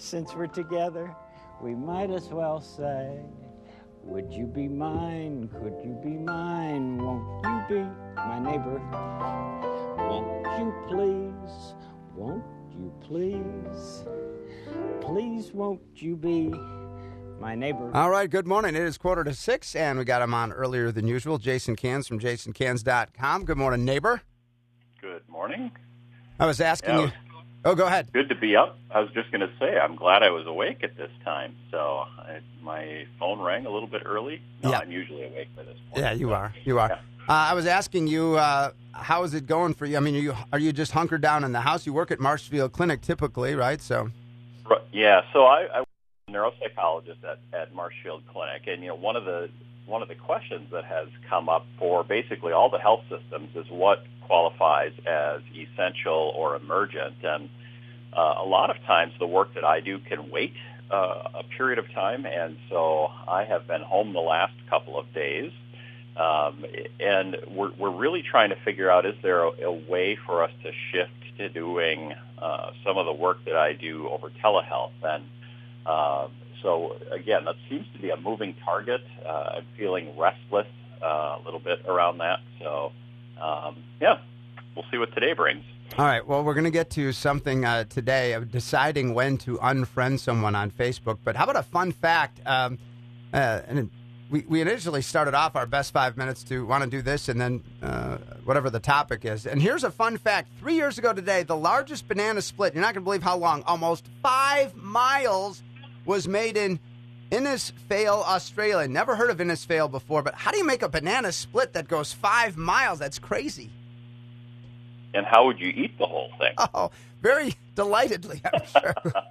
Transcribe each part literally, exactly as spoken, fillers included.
Since we're together, we might as well say, would you be mine? Could you be mine? Won't you be my neighbor? Won't you please? Won't you please? Please won't you be my neighbor? All right, good morning. It is quarter to six, and we got him on earlier than usual. Jason Cans from jason cans dot com. Good morning, neighbor. Good morning. I was asking yeah, you. Oh, go ahead. Good to be up. I was just going to say, I'm glad I was awake at this time. So I, my phone rang a little bit early. No, yeah. I'm usually awake by this point. Yeah, you so, are. You are. Yeah. Uh, I was asking you, uh, how is it going for you? I mean, are you, are you just hunkered down in the house? You work at Marshfield Clinic typically, right? So. Yeah, so I, I was a neuropsychologist at, at Marshfield Clinic. And, you know, one of the one of the questions that has come up for basically all the health systems is what qualifies as essential or emergent. And uh, a lot of times the work that I do can wait uh, a period of time. And so I have been home the last couple of days. Um, and we're, we're really trying to figure out, is there a, a way for us to shift to doing uh, some of the work that I do over telehealth? And uh, so, again, that seems to be a moving target. Uh, I'm feeling restless uh, a little bit around that. So, um, yeah, we'll see what today brings. All right. Well, we're going to get to something uh, today of deciding when to unfriend someone on Facebook. But how about a fun fact? Um, uh, and we, we initially started off our best five minutes to want to do this and then uh, whatever the topic is. And here's a fun fact. Three years ago today, the largest banana split, you're not going to believe how long, almost five miles was made in Innisfail, Australia. Never heard of Innisfail before, but how do you make a banana split that goes five miles? That's crazy. And how would you eat the whole thing? Oh, very delightedly, I'm sure.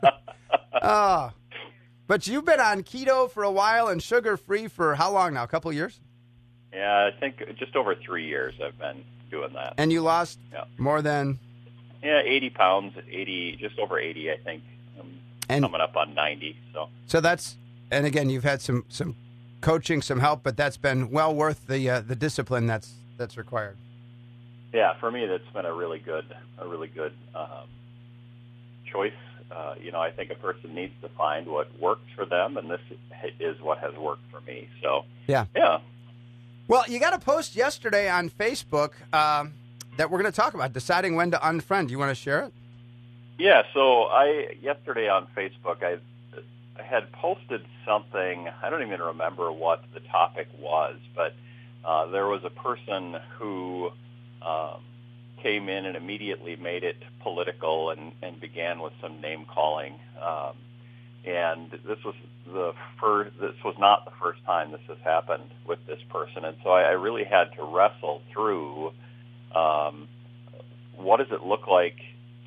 Oh, but you've been on keto for a while and sugar-free for how long now? A couple of years? Yeah, I think just over three years I've been doing that. And you lost yeah. more than? Yeah, eighty pounds, eighty, just over eighty, I think. I'm and, coming up on ninety. So So that's, and again, you've had some, some coaching, some help, but that's been well worth the uh, the discipline that's that's required. Yeah, for me, that's been a really good, a really good um, choice. Uh, you know, I think a person needs to find what works for them, and this is what has worked for me. So, yeah, yeah. Well, you got a post yesterday on Facebook um, that we're going to talk about, deciding when to unfriend. Do you want to share it? Yeah. So, I yesterday on Facebook, I, I had posted something. I don't even remember what the topic was, but uh, there was a person who Um, came in and immediately made it political and, and began with some name calling. Um, and this was the first. This was not the first time this has happened with this person. And so I, I really had to wrestle through um, what does it look like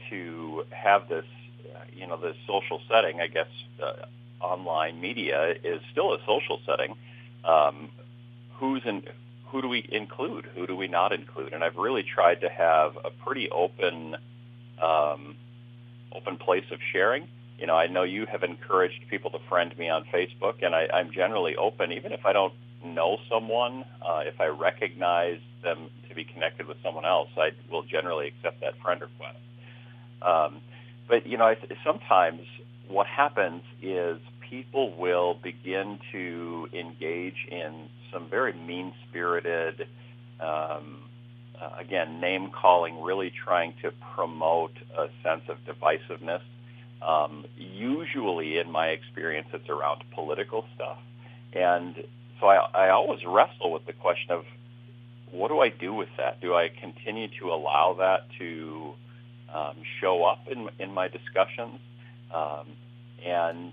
to have this, you know, this social setting. I guess uh, online media is still a social setting. Um, who's in Who do we include? Who do we not include? And I've really tried to have a pretty open, um, open place of sharing. You know, I know you have encouraged people to friend me on Facebook, and I, I'm generally open, even if I don't know someone. Uh, if I recognize them to be connected with someone else, I will generally accept that friend request. Um, but you know, I, sometimes what happens is people will begin to engage in some very mean-spirited, um, uh, again, name-calling, really trying to promote a sense of divisiveness. Um, usually, in my experience, it's around political stuff. And so I, I always wrestle with the question of, what do I do with that? Do I continue to allow that to um, show up in, in my discussions? Um, and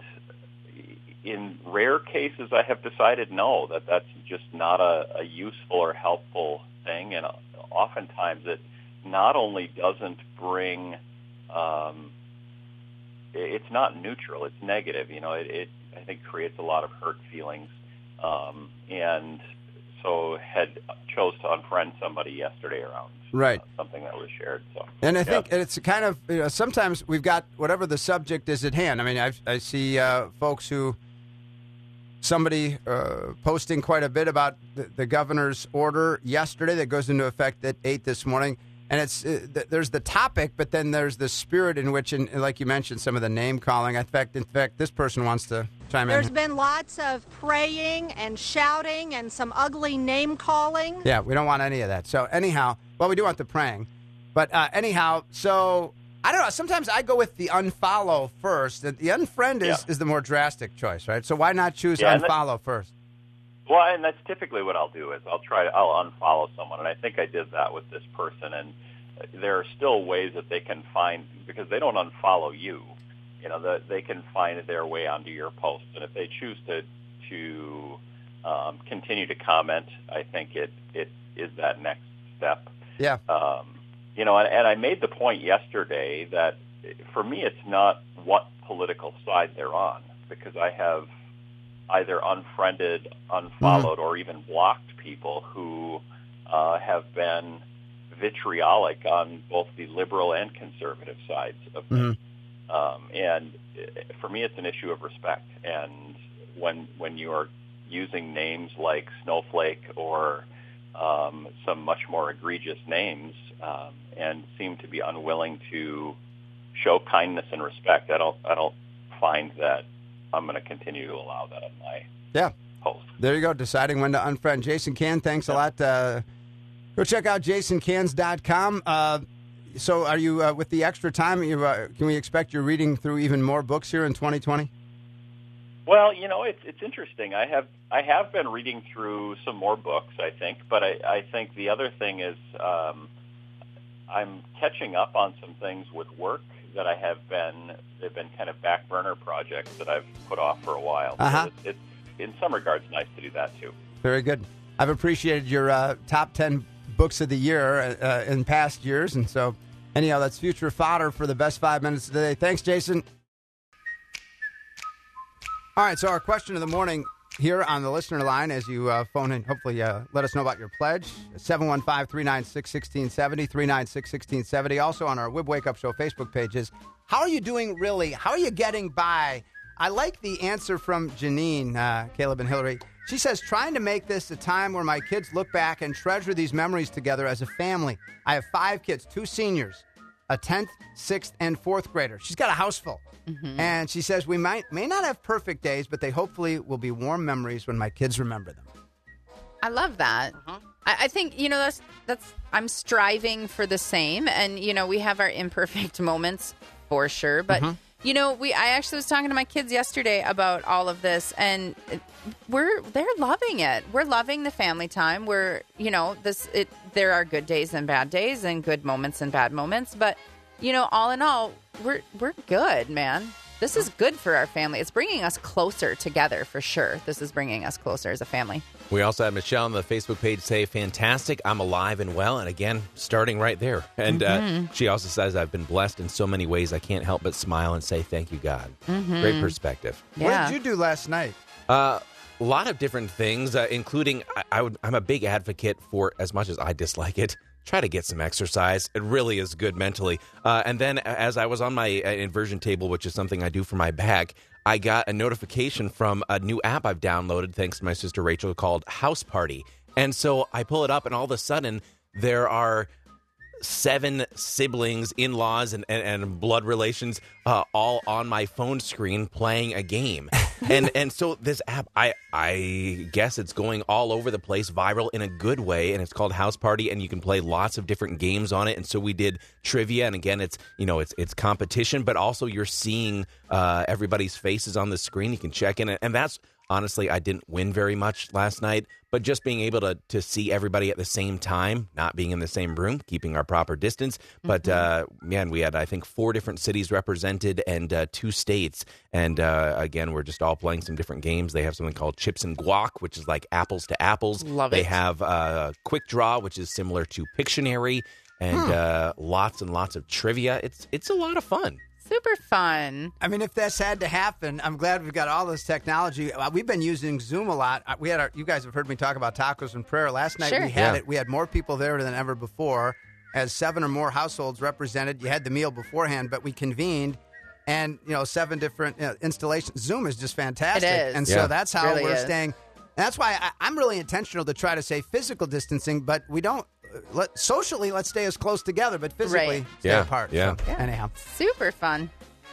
in rare cases, I have decided no, that that's just not a, a useful or helpful thing. And oftentimes it not only doesn't bring, um, it's not neutral, it's negative. You know, it, it I think creates a lot of hurt feelings. Um, and so had chose to unfriend somebody yesterday around right. uh, something that was shared. So, and I yeah. think it's kind of, you know, sometimes we've got whatever the subject is at hand. I mean, I've, I see uh, folks who, somebody uh, posting quite a bit about the, the governor's order yesterday that goes into effect at eight this morning. And it's uh, th- there's the topic, but then there's the spirit in which, and like you mentioned, some of the name calling. In fact, in fact, this person wants to chime There's in. been lots of praying and shouting and some ugly name calling. Yeah, we don't want any of that. So anyhow, well, we do want the praying. But uh, anyhow, so I don't know. Sometimes I go with the unfollow first. The the unfriend is, Yeah. is the more drastic choice, right? So why not choose Yeah, and that- unfollow first? Well, and that's typically what I'll do is I'll try to, I'll unfollow someone, and I think I did that with this person. And there are still ways that they can find, because they don't unfollow you. You know, that they can find their way onto your posts, and if they choose to to um, continue to comment, I think it it is that next step. Yeah. Um, you know, and, and I made the point yesterday that for me, it's not what political side they're on, because I have either unfriended, unfollowed, mm-hmm. or even blocked people who uh, have been vitriolic on both the liberal and conservative sides of things. Mm-hmm. Um, and for me, it's an issue of respect. And when when you are using names like Snowflake or um, some much more egregious names, um, and seem to be unwilling to show kindness and respect, I don't I don't find that I'm going to continue to allow that on my yeah. post. There you go, deciding when to unfriend. Jason Can, thanks yeah. a lot. Uh, go check out jason cans dot com. Uh, so are you, uh, with the extra time, you, uh, can we expect you're reading through even more books here in twenty twenty? Well, you know, it's it's interesting. I have I have been reading through some more books, I think, but I, I think the other thing is um, I'm catching up on some things with work that I have been, they've been kind of back burner projects that I've put off for a while. Uh-huh. So it's, it's, in some regards, nice to do that, too. Very good. I've appreciated your uh, top ten books of the year uh, in past years, and so, anyhow, that's future fodder for the best five minutes of the day. Thanks, Jason. All right, so our question of the morning here on the listener line, as you uh, phone in, hopefully uh, let us know about your pledge, seven one five, three nine six, one six seven zero, three nine six, one six seven zero. Also on our Wib Wake Up Show Facebook pages. How are you doing, really? How are you getting by? I like the answer from Janine, uh, Caleb and Hillary. She says, trying to make this a time where my kids look back and treasure these memories together as a family. I have five kids, two seniors, a tenth, sixth, and fourth grader. She's got a house full. Mm-hmm. And she says, we might may not have perfect days, but they hopefully will be warm memories when my kids remember them. I love that. Uh-huh. I, I think, you know, that's, that's, I'm striving for the same. And, you know, we have our imperfect moments for sure. But, mm-hmm. you know, we, I actually was talking to my kids yesterday about all of this, and we're, they're loving it. We're loving the family time. We're, you know, this, it, there are good days and bad days and good moments and bad moments. But, you know, all in all, we're, we're good, man. This is good for our family. It's bringing us closer together, for sure. This is bringing us closer as a family. We also had Michelle on the Facebook page say, fantastic, I'm alive and well. And again, starting right there. And mm-hmm. uh, she also says, I've been blessed in so many ways, I can't help but smile and say, thank you, God. Mm-hmm. Great perspective. Yeah. What did you do last night? Uh, a lot of different things, uh, including I, I would, I'm a big advocate for, as much as I dislike it, try to get some exercise. It really is good mentally. Uh, and then as I was on my uh, inversion table, which is something I do for my back, I got a notification from a new app I've downloaded, thanks to my sister Rachel, called House Party. And so I pull it up, and all of a sudden, there are seven siblings, in-laws, and, and, and blood relations uh, all on my phone screen playing a game. and and so this app, I I guess it's going all over the place, viral in a good way, and it's called House Party, and you can play lots of different games on it. And so we did trivia, and again, it's you know it's it's competition, but also you're seeing uh, everybody's faces on the screen. You can check in, and that's honestly, I didn't win very much last night, but just being able to to see everybody at the same time, not being in the same room, keeping our proper distance. But, mm-hmm. uh, man, we had, I think, four different cities represented and uh, two states. And, uh, again, we're just all playing some different games. They have something called Chips and Guac, which is like apples to apples. Love they it. They have uh, Quick Draw, which is similar to Pictionary, and hmm. uh, lots and lots of trivia. It's It's a lot of fun. Super fun. I mean, if this had to happen, I'm glad we've got all this technology. Uh, we've been using Zoom a lot. Uh, we had our, you guys have heard me talk about tacos and prayer. Last night sure. we had yeah. it. We had more people there than ever before, as seven or more households represented. You had the meal beforehand, but we convened, and you know, seven different you know, installations. Zoom is just fantastic, it is. and yeah. so that's how really we're is. staying. And that's why I, I'm really intentional to try to say physical distancing, but we don't. let, socially, let's stay as close together, but physically Right. stay Yeah, apart. yeah. So, Yeah. anyhow. Super fun.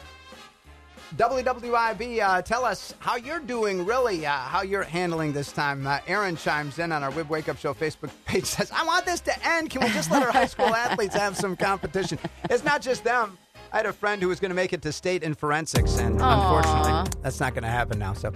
W W I B, uh, tell us how you're doing, really, uh, how you're handling this time. Uh, Aaron chimes in on our Wib Wake Up Show Facebook page, says, I want this to end. Can we just let our high school athletes have some competition? It's not just them. I had a friend who was going to make it to state in forensics, and Aw. unfortunately, that's not going to happen now. So,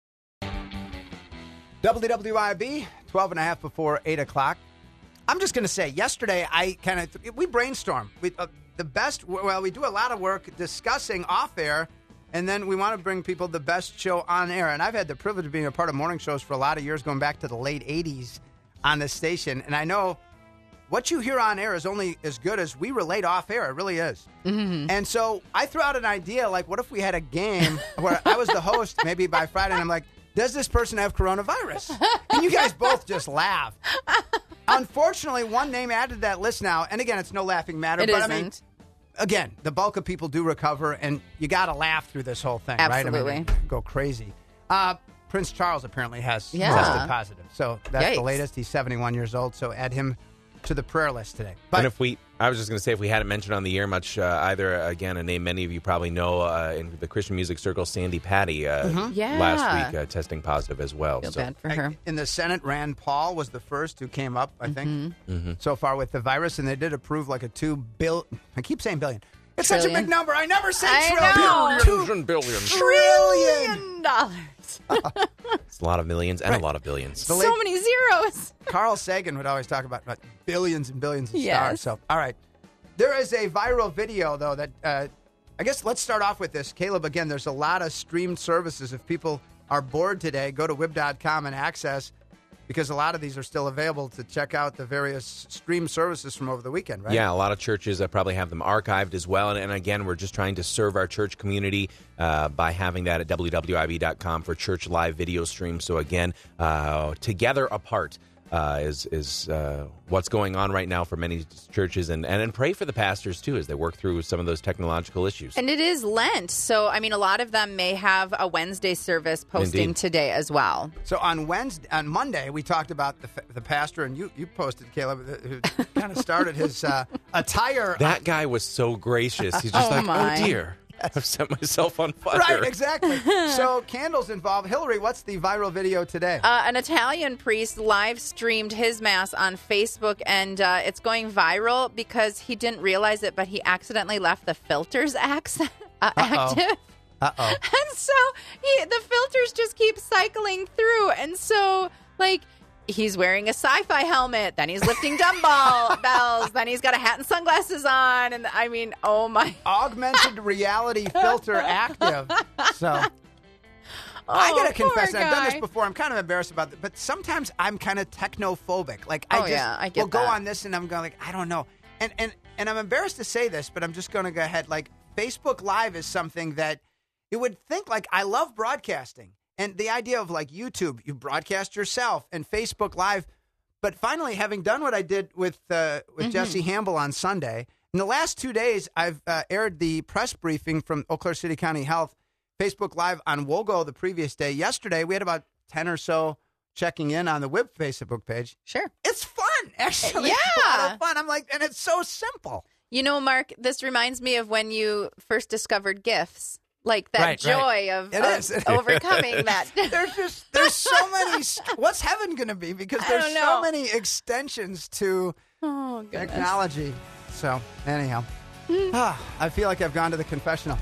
W W I B, twelve and a half before eight o'clock. I'm just going to say, yesterday, I kind of, we brainstormed. We, uh, the best, well, we do a lot of work discussing off air. And then we want to bring people the best show on air. And I've had the privilege of being a part of morning shows for a lot of years, going back to the late eighties on this station. And I know what you hear on air is only as good as we relate off air. It really is. Mm-hmm. And so I threw out an idea, like, what if we had a game where I was the host maybe by Friday, and I'm like, does this person have coronavirus? And you guys both just laugh. Unfortunately, one name added to that list now. And again, it's no laughing matter. It but isn't. I mean, again, the bulk of people do recover, and you got to laugh through this whole thing, Absolutely. right? I mean, go crazy. Uh, Prince Charles apparently has Yeah. tested positive. So that's the Yikes. latest. He's seventy-one years old, so add him to the prayer list today. But and if we, I was just going to say, if we hadn't mentioned on the air much, uh, either, again, a name many of you probably know uh, in the Christian music circle, Sandy Patty, uh, Yeah. last week uh, testing positive as well. Feel So bad for her. in the Senate, Rand Paul was the first who came up, I think, Mm-hmm. so far with the virus, and they did approve like a two bill. I keep saying billion. It's such a Trillion. big number. I never say I trillion. know. billions and billions. Trillion. Dollars. It's a lot of millions and Right. a lot of billions. The So late- many zeros. Carl Sagan would always talk about, about billions and billions of Yes. stars. So, all right. There is a viral video, though, that uh, I guess let's start off with this. Caleb, again, there's a lot of streamed services. If people are bored today, go to wib dot com and access, because a lot of these are still available to check out the various stream services from over the weekend, right? Yeah, a lot of churches uh, probably have them archived as well. And, and again, we're just trying to serve our church community uh, by having that at w w i b dot com for church live video stream. So again, uh, Together Apart uh, is is uh, what's going on right now for many churches. And, and, and pray for the pastors, too, as they work through some of those technological issues. And it is Lent. So, I mean, a lot of them may have a Wednesday service posting Indeed. today as well. So on Wednesday, on Monday, we talked about the, the pastor, and you, you posted, Caleb, who kind of started his uh, attire. That guy was so gracious. He's just Oh, like, my. oh, dear. I've set myself on fire. Right, exactly. So candles involved. Hillary, what's the viral video today? Uh, an Italian priest live streamed his mass on Facebook, and uh, it's going viral because he didn't realize it, but he accidentally left the filters accent, uh, active. Uh-oh. And so he, the filters just keep cycling through. And so, like, he's wearing a sci-fi helmet, then he's lifting dumbbell bells, then he's got a hat and sunglasses on. And I mean, oh my. Augmented reality filter active. So I Oh, gotta poor confess, and I've done this guy. before. I'm kind of embarrassed about it, but sometimes I'm kind of technophobic. Like I Oh, just yeah, I get will go that. on this, and I'm going like, I don't know, and and and I'm embarrassed to say this, but I'm just going to go ahead. Like Facebook Live is something that you would think like I love broadcasting, and the idea of like YouTube, you broadcast yourself, and Facebook Live. But finally, having done what I did with uh, with Mm-hmm. Jesse Hamble on Sunday, in the last two days, I've uh, aired the press briefing from Eau Claire City County Health Facebook Live on Wogo the previous day. Yesterday, we had about ten or so checking in on the W I B Facebook page. Sure. It's fun, actually. It's a Yeah. lot of fun. I'm like, and it's so simple. You know, Mark, this reminds me of when you first discovered GIFs. Like that Right, joy right. of, It of is. overcoming that. There's just there's so many. What's heaven going to be? Because I there's don't so know. many extensions to Oh, goodness. technology. So anyhow, ah, I feel like I've gone to the confessional.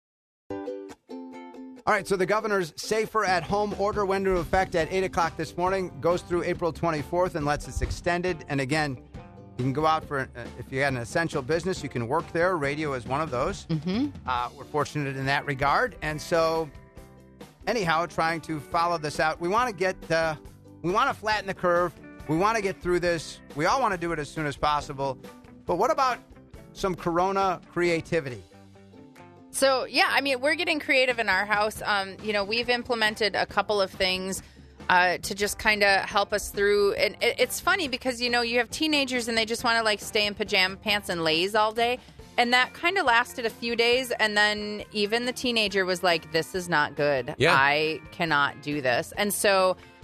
All right, so the governor's safer at home order went into effect at eight o'clock this morning, goes through April twenty-fourth unless it's extended. And again, you can go out for, uh, if you had an essential business, you can work there. Radio is one of those. Mm-hmm. Uh, we're fortunate in that regard. And so, anyhow, trying to follow this out, we want to get, uh, we want to flatten the curve. We want to get through this. We all want to do it as soon as possible. But what about some Corona creativity? So, yeah, I mean, we're getting creative in our house. Um, you know, we've implemented a couple of things uh, to just kind of help us through. And it, it's funny because, you know, you have teenagers and they just want to, like, stay in pajama pants and lays all day. And that kind of lasted a few days. And then even the teenager was like, this is not good. Yeah. I cannot do this. And so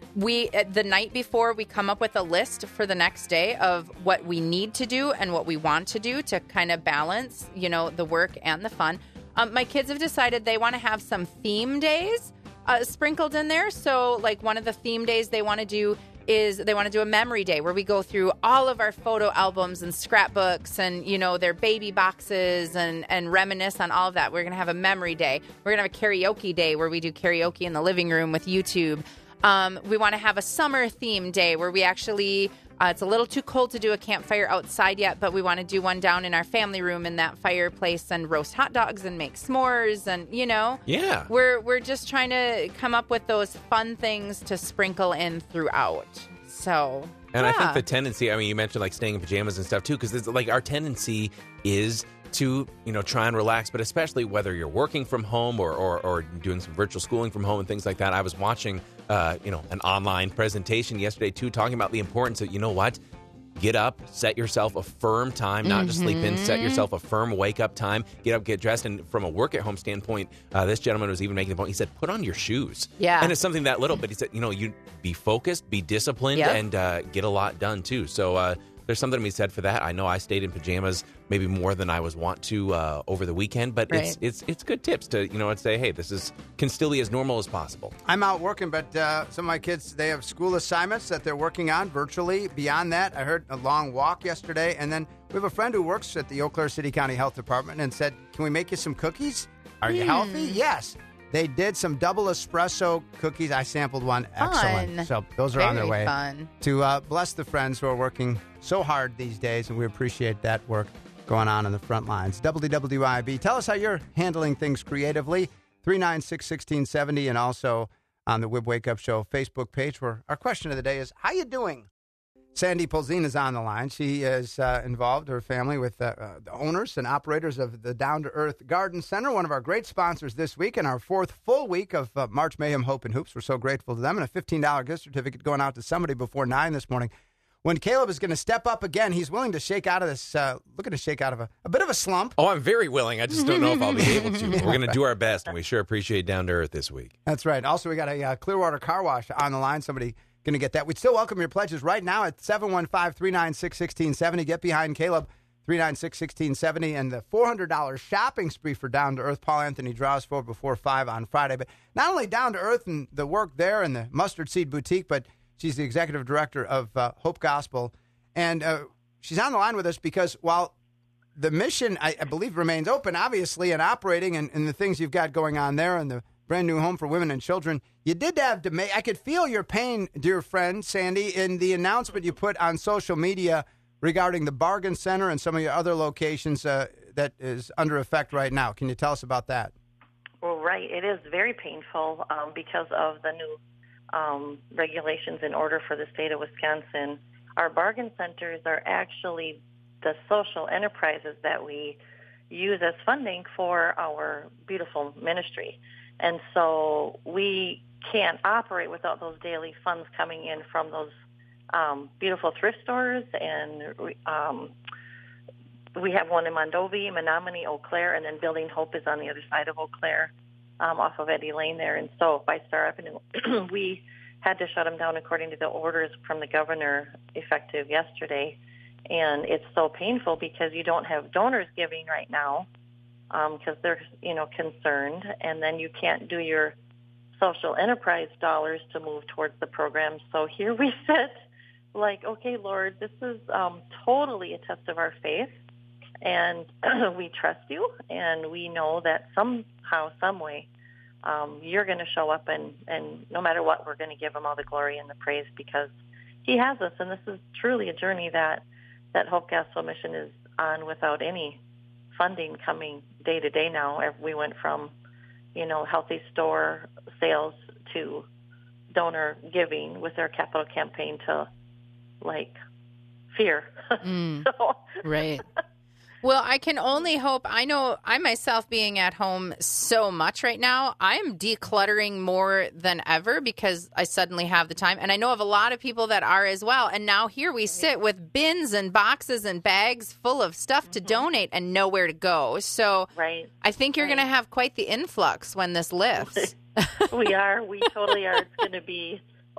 we the night before we come up with a list for the next day of what we need to do and what we want to do to kind of balance, you know, the work and the fun. Um, my kids have decided they want to have some theme days uh, sprinkled in there. So, like, one of the theme days they want to do is they want to do a memory day where we go through all of our photo albums and scrapbooks and, you know, their baby boxes and, and reminisce on all of that. We're going to have a memory day. We're going to have a karaoke day where we do karaoke in the living room with YouTube. Um, we want to have a summer theme day where we actually, uh, it's a little too cold to do a campfire outside yet, but we want to do one down in our family room in that fireplace and roast hot dogs and make s'mores and, you know. Yeah. We're, we're just trying to come up with those fun things to sprinkle in throughout. So, And yeah. I think the tendency, I mean, you mentioned like staying in pajamas and stuff too, because like our tendency is to, you know, try and relax, but especially whether you're working from home or, or, or doing some virtual schooling from home and things like that. I was watching, uh, you know, an online presentation yesterday too, talking about the importance of, you know what, get up, set yourself a firm time, not just sleep in, set yourself a firm wake up time, get up, get dressed. And from a work at home standpoint, uh, this gentleman was even making the point, he said, put on your shoes. Yeah. And it's something that little, but he said, you know, you be focused, be disciplined, Yep. and uh, get a lot done too. So, uh, there's something to be said for that. I know I stayed in pajamas maybe more than I was wont to uh, over the weekend, but Right. it's it's it's good tips to, you know, I'd say, hey, this is can still be as normal as possible. I'm out working, but uh, some of my kids, they have school assignments that they're working on virtually. Beyond that, I heard a long walk yesterday, and then we have a friend who works at the Eau Claire City County Health Department and said, can we make you some cookies? Are you healthy? Yes. They did some double espresso cookies. I sampled one. Excellent. Fun. So those are on their Very way fun. to uh, bless the friends who are working so hard these days, and we appreciate that work going on in the front lines. W W I B. Tell us how you're handling things creatively. three nine six, one six seven zero, and also on the Wib Wake Up Show Facebook page, where our question of the day is, how you doing? Sandy Polzin is on the line. She is uh, involved, her family, with uh, uh, the owners and operators of the Down to Earth Garden Center, one of our great sponsors this week, and our fourth full week of uh, March Mayhem, Hope, and Hoops. We're so grateful to them, and a fifteen dollars gift certificate going out to somebody before nine this morning. When Caleb is going to step up again, he's willing to shake out of this, uh, looking to shake out of a, a bit of a slump. Oh, I'm very willing. I just don't know if I'll be able to. We're going to do our best, and we sure appreciate Down to Earth this week. That's right. Also, we got a uh, Clearwater Car Wash on the line. Somebody going to get that. We'd still welcome your pledges right now at seven one five, three nine six, one six seven zero. Get behind Caleb, three nine six, one six seven zero. And the four hundred dollars shopping spree for Down to Earth. Paul Anthony draws for before five on Friday. But not only Down to Earth and the work there and the Mustard Seed Boutique, but she's the executive director of uh, Hope Gospel. And uh, she's on the line with us because while the mission, I, I believe, remains open, obviously, and operating and, and the things you've got going on there and the brand new home for women and children, you did have to make, I could feel your pain, dear friend, Sandy, in the announcement you put on social media regarding the Bargain Center and some of your other locations uh, that is under effect right now. Can you tell us about that? Well, right. It is very painful um, because of the new um, regulations in order for the state of Wisconsin. Our bargain centers are actually the social enterprises that we use as funding for our beautiful ministry. And so we can't operate without those daily funds coming in from those um, beautiful thrift stores. And um, we have one in Mondovi, Menominee, Eau Claire, and then Building Hope is on the other side of Eau Claire um, off of Eddie Lane there. And so by Star Avenue, we had to shut them down according to the orders from the governor effective yesterday. And it's so painful because you don't have donors giving right now because um, they're, you know, concerned. And then you can't do your social enterprise dollars to move towards the program. So here we sit like, okay, Lord, this is um, totally a test of our faith. And we trust you. And we know that somehow, some way, Um, you're going to show up, and, and no matter what, we're going to give him all the glory and the praise because he has us. And this is truly a journey that, that Hope Gospel Mission is on without any funding coming day to day now. We went from, you know, healthy store sales to donor giving with our capital campaign to, like, fear. Mm, so, right. Well, I can only hope. I know I myself being at home so much right now, I'm decluttering more than ever because I suddenly have the time. And I know of a lot of people that are as well. And now here we sit with bins and boxes and bags full of stuff mm-hmm. to donate and nowhere to go. So right. I think you're right. going to have quite the influx when this lifts. we are. We totally are. It's going to be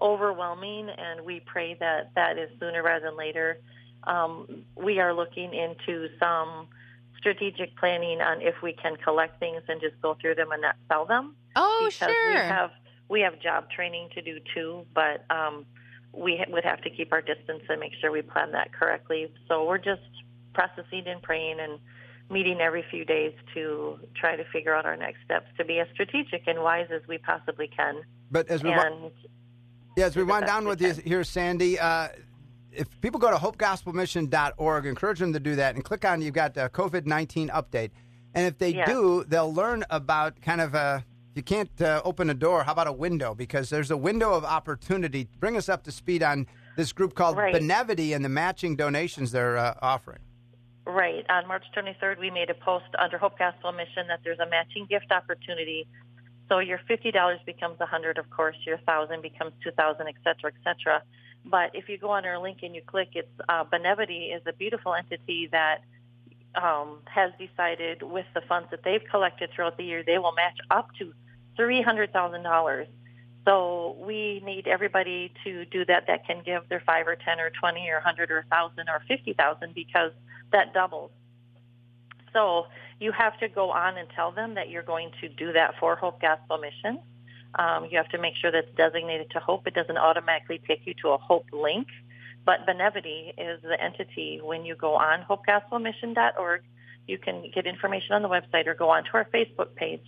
overwhelming, and we pray that that is sooner rather than later. Um, we are looking into some strategic planning on if we can collect things and just go through them and not sell them. Oh, because sure. We have, we have job training to do too, but um, we ha- would have to keep our distance and make sure we plan that correctly. So we're just processing and praying and meeting every few days to try to figure out our next steps to be as strategic and wise as we possibly can. But as we and wa- yeah, as we wind down with you here, Sandy, uh, if people go to hope gospel mission dot org, encourage them to do that and click on, you've got a COVID nineteen update. And if they Yeah. do, they'll learn about kind of a, if you can't uh, open a door, how about a window? Because there's a window of opportunity. Bring us up to speed on this group called Right. Benevity and the matching donations they're uh, offering. Right. On March twenty-third, we made a post under Hope Gospel Mission that there's a matching gift opportunity. So your fifty dollars becomes one hundred dollars, of course. Your one thousand dollars becomes two thousand dollars, et cetera, et cetera. But if you go on our link and you click, it's uh, Benevity is a beautiful entity that um, has decided with the funds that they've collected throughout the year, they will match up to three hundred thousand dollars. So we need everybody to do that that can give their five or ten or twenty or one hundred or one thousand or fifty thousand because that doubles. So you have to go on and tell them that you're going to do that for Hope Gospel Mission. Um, you have to make sure that's designated to Hope. It doesn't automatically take you to a Hope link. But Benevity is the entity. When you go on hope gospel mission dot org, you can get information on the website or go onto our Facebook page.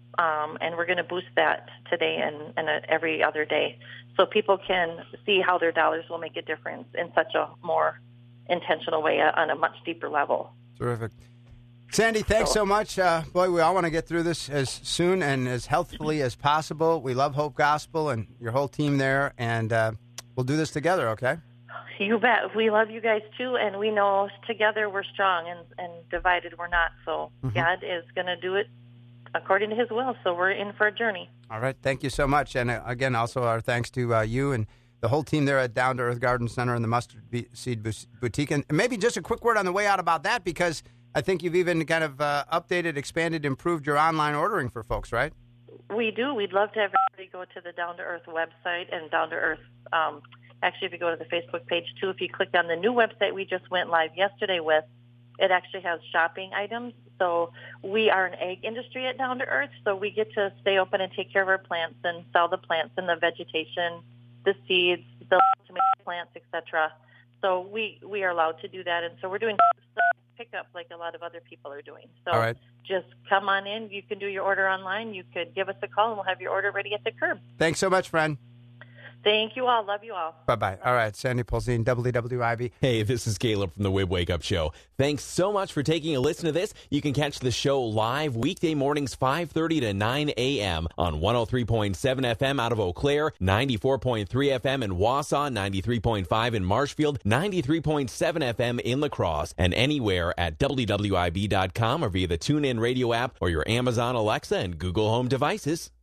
Um, and we're going to boost that today and, and uh, every other day so people can see how their dollars will make a difference in such a more intentional way uh, on a much deeper level. Terrific. Sandy, thanks so much. Uh, boy, we all want to get through this as soon and as healthfully as possible. We love Hope Gospel and your whole team there, and uh, we'll do this together, okay? You bet. We love you guys, too, and we know together we're strong and, and divided we're not. So mm-hmm. God is going to do it according to his will, so we're in for a journey. All right. Thank you so much. And, uh, again, also our thanks to uh, you and the whole team there at Down to Earth Garden Center and the Mustard Seed Boutique. And maybe just a quick word on the way out about that, because I think you've even kind of uh, updated, expanded, improved your online ordering for folks, right? We do. We'd love to have everybody go to the Down to Earth website and Down to Earth. Um, actually, if you go to the Facebook page, too, if you click on the new website we just went live yesterday with, it actually has shopping items. So we are an egg industry at Down to Earth, so we get to stay open and take care of our plants and sell the plants and the vegetation, the seeds, the tomato plants, et cetera. So we, we are allowed to do that, and so we're doing pickup like a lot of other people are doing. So all right. Just come on in. You can do your order online. You could give us a call, and we'll have your order ready at the curb. Thanks so much, friend. Thank you all. Love you all. Bye-bye. All right, Sandy Polzin, W W I B. Hey, this is Caleb from the Wib Wake Up Show. Thanks so much for taking a listen to this. You can catch the show live weekday mornings five thirty to nine a.m. on one oh three point seven F M out of Eau Claire, ninety-four point three F M in Wausau, ninety-three point five in Marshfield, ninety-three point seven F M in La Crosse, and anywhere at W W I B dot com or via the TuneIn radio app or your Amazon Alexa and Google Home devices.